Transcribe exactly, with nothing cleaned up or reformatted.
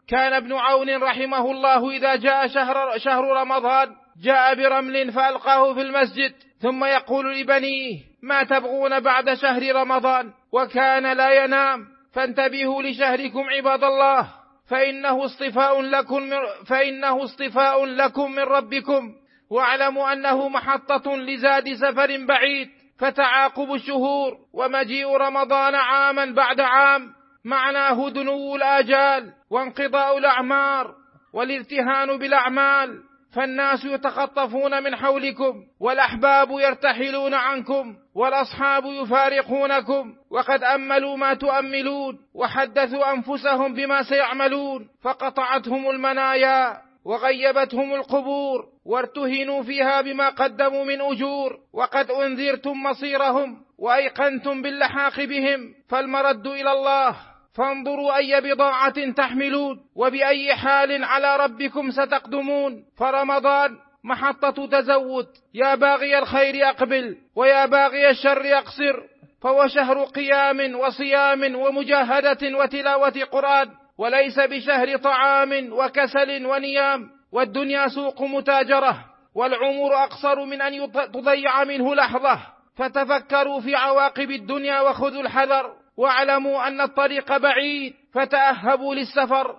كان ابن عون رحمه الله إذا جاء شهر, شهر رمضان جاء برمل فألقاه في المسجد، ثم يقول لبنيه: ما تبغون بعد شهر رمضان؟ وكان لا ينام. فانتبهوا لشهركم عباد الله، فإنه اصطفاء لكم من, فإنه اصطفاء لكم من ربكم، واعلموا أنه محطة لزاد سفر بعيد. فتعاقب الشهور ومجيء رمضان عاما بعد عام معناه دنو الآجال وانقضاء الأعمار والارتهان بالأعمال، فالناس يتخطفون من حولكم، والأحباب يرتحلون عنكم، والأصحاب يفارقونكم، وقد أملوا ما تؤملون وحدثوا أنفسهم بما سيعملون، فقطعتهم المنايا وغيبتهم القبور، وارتهنوا فيها بما قدموا من أجور، وقد أنذرتم مصيرهم وأيقنتم باللحاق بهم، فالمرد إلى الله. فانظروا أي بضاعة تحملون، وبأي حال على ربكم ستقدمون. فرمضان محطة تزود، يا باغي الخير أقبل، ويا باغي الشر أقصر، فهو شهر قيام وصيام ومجاهدة وتلاوة قرآن، وليس بشهر طعام وكسل ونيام. والدنيا سوق متاجرة، والعمر أقصر من أن تضيع منه لحظة، فتفكروا في عواقب الدنيا وخذوا الحذر، واعلموا أن الطريق بعيد، فتأهبوا للسفر.